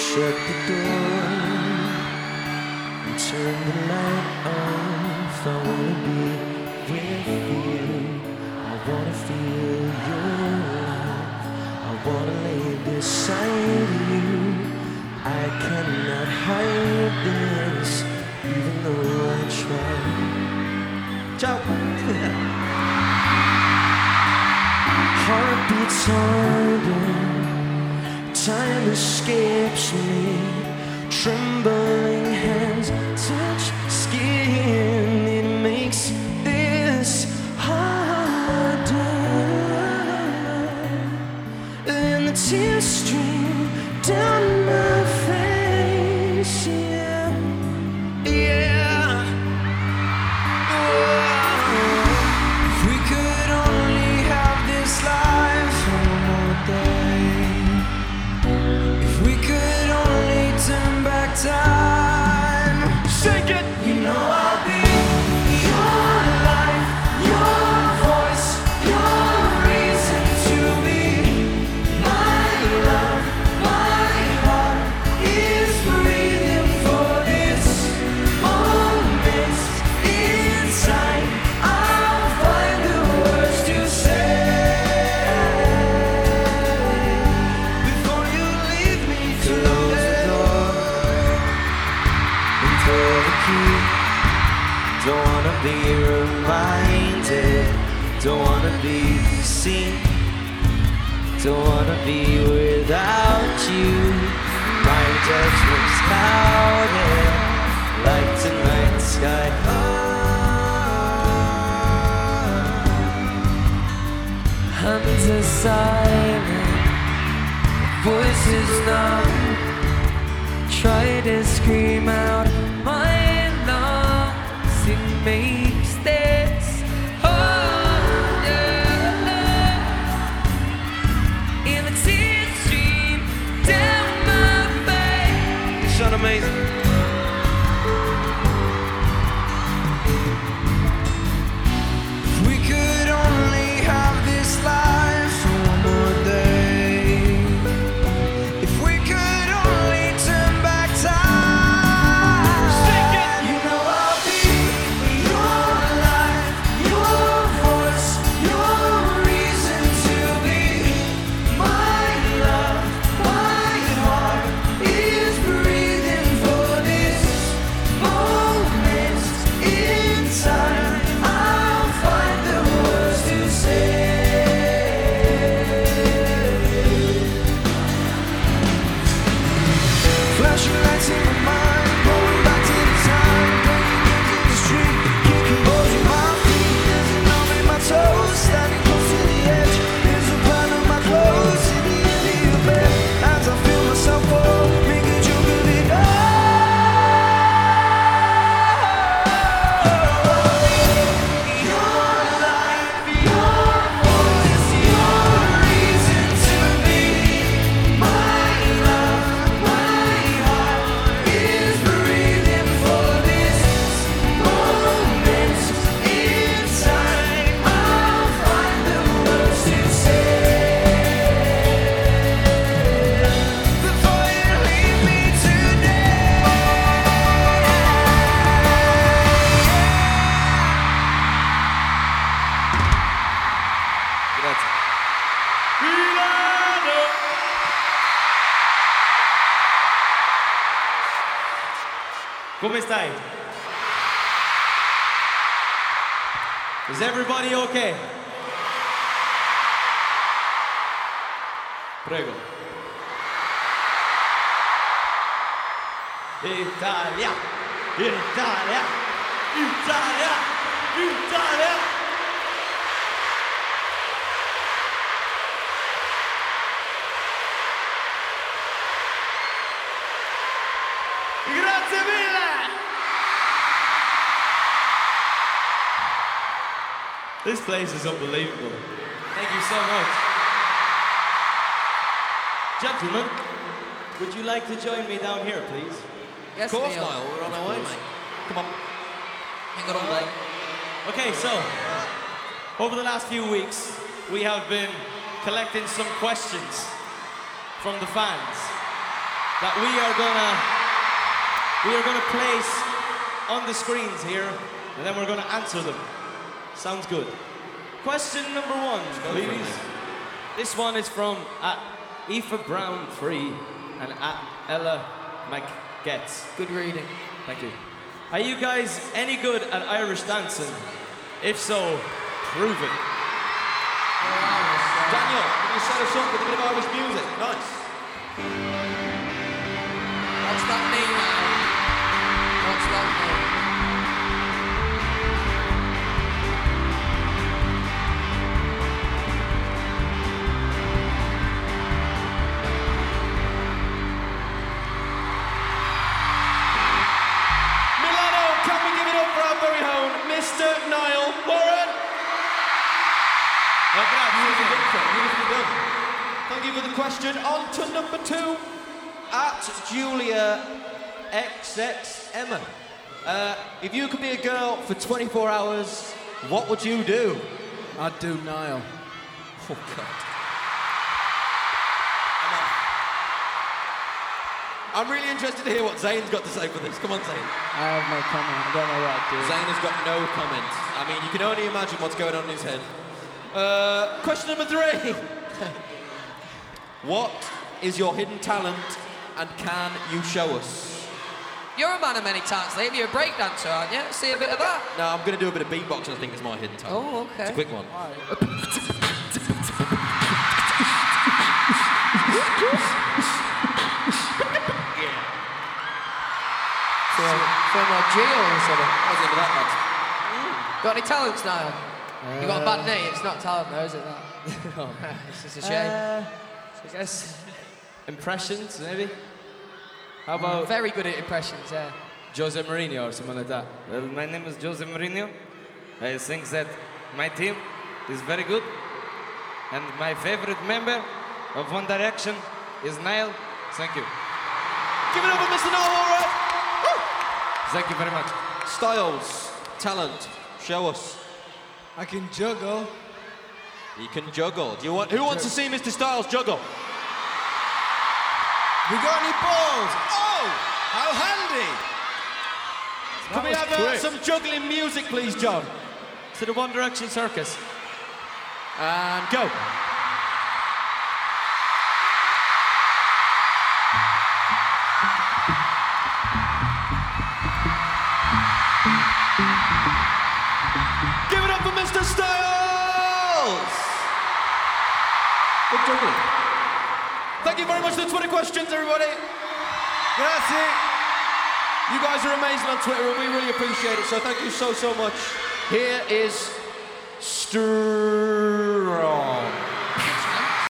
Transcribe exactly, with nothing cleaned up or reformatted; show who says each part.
Speaker 1: Shut the door and turn the light off. I wanna be with you. I wanna feel your love. I wanna lay beside you. I cannot hide this, even though I try. Ciao. Heart beats harder. Time escapes me. Trembling hands touch skin. It makes this harder. And the tears stream down my face. Yeah, yeah. Oh. If we could only have this life for one more day. If we could only turn back time. Shake it! You know I'll be your life, your voice, your reason to be. My love, my heart is breathing for this moment inside. I'll find the words to say before you leave me. Close the door and throw the key. Don't wanna be reminded. Don't wanna be seen. Don't wanna be without you. My judgment's clouded like tonight's sky. Hands are silent, voices numb. Try to scream out my lungs. It makes this harder. And the tears stream down my face. You sound amazing. If we could only have this life for one more day. If we could only turn back time. You know I'll be your life, your voice, your reason to be. My love, my heart is breathing for this moment in time. I'll find the words to say. Flashing lights in my mind, going back to the time, playing games in the street, kicking balls with my feet. There's a numb in my toes, standing close to the edge. There's a pile of my clothes in the end of your bed. As I feel myself fall, make a joke of it Your life, your voice, your reason to be. My love, my heart is breathing for this moment inside. I'll find the words to say before you leave me today. Grazie.
Speaker 2: Come stai? Is everybody okay? Prego. Italia, Italia, Italia, Italia. Grazie mille! This place is unbelievable. Thank you so much. Gentlemen, would you like to join me down here, please?
Speaker 3: Yes,
Speaker 2: Of course,
Speaker 3: Neil.
Speaker 2: Niall, we're on our way. Come on.
Speaker 3: Hang on all day.
Speaker 2: Okay, so, over the last few weeks, we have been collecting some questions from the fans. that we are gonna we are gonna place on the screens here, and then we're gonna answer them. Sounds good. Question number one, please. This one is from at Aoife Brown three and at Ella McGetts.
Speaker 3: Good reading.
Speaker 2: Thank you. Are you guys any good at Irish dancing? If so, prove it.
Speaker 4: Daniel, can you set us up with a bit of Irish music? Nice.
Speaker 3: What's that mean now? What's that mean?
Speaker 4: Milano, can we give it up for our very own Mister Niall Warren?
Speaker 2: Oh,
Speaker 4: Beautifully done, sir. Beautifully done. Thank you for the question. On to number two. At Julia X X Emma. Uh, if you could be a girl for twenty-four hours, what would you do?
Speaker 5: I'd do Niall.
Speaker 4: Oh, God. I'm really interested to hear what Zayn's got to say for this. Come on, Zayn.
Speaker 5: I have no comment. I don't know what I'd do.
Speaker 4: Zayn has got no comment. I mean, you can only imagine what's going on in his head. Uh, question number three. What is your hidden talent and can you show us?
Speaker 3: You're a man of many talents, Liam. You're a breakdancer, aren't you? Let's see a bit of that.
Speaker 4: No, I'm going to do a bit of beatboxing, I think is my hidden talent.
Speaker 3: Oh, okay.
Speaker 4: It's a quick one.
Speaker 3: So, from a Geo or something.
Speaker 4: I was into that, lads.
Speaker 3: Got any talents, Niall? You got a bad knee. It's not talent, though, is it? That. It's just a shame.
Speaker 2: Uh, I guess impressions, maybe. How about
Speaker 3: Very good at impressions, yeah.
Speaker 2: Jose Mourinho or something like that? Well, my name is Jose Mourinho. I think that my team is very good, and my favorite member of One Direction is Niall. Thank you.
Speaker 4: Give it up for Mister Niall Warren.
Speaker 2: Thank you very much.
Speaker 4: Styles, talent, show us.
Speaker 5: I can juggle.
Speaker 4: He can juggle. Do you want? Who wants to see Mister Styles juggle?
Speaker 5: We got any balls? Oh, how handy!
Speaker 4: Can we
Speaker 2: was
Speaker 4: have uh,
Speaker 2: quick.
Speaker 4: some juggling music, please, John?
Speaker 2: To the One Direction Circus.
Speaker 4: And go. Give it up for Mister Styles! Good juggling. Thank you very much for the Twitter questions, everybody. Grazie. You guys are amazing on Twitter, and we really appreciate it, so thank you so, so much. Here is Str...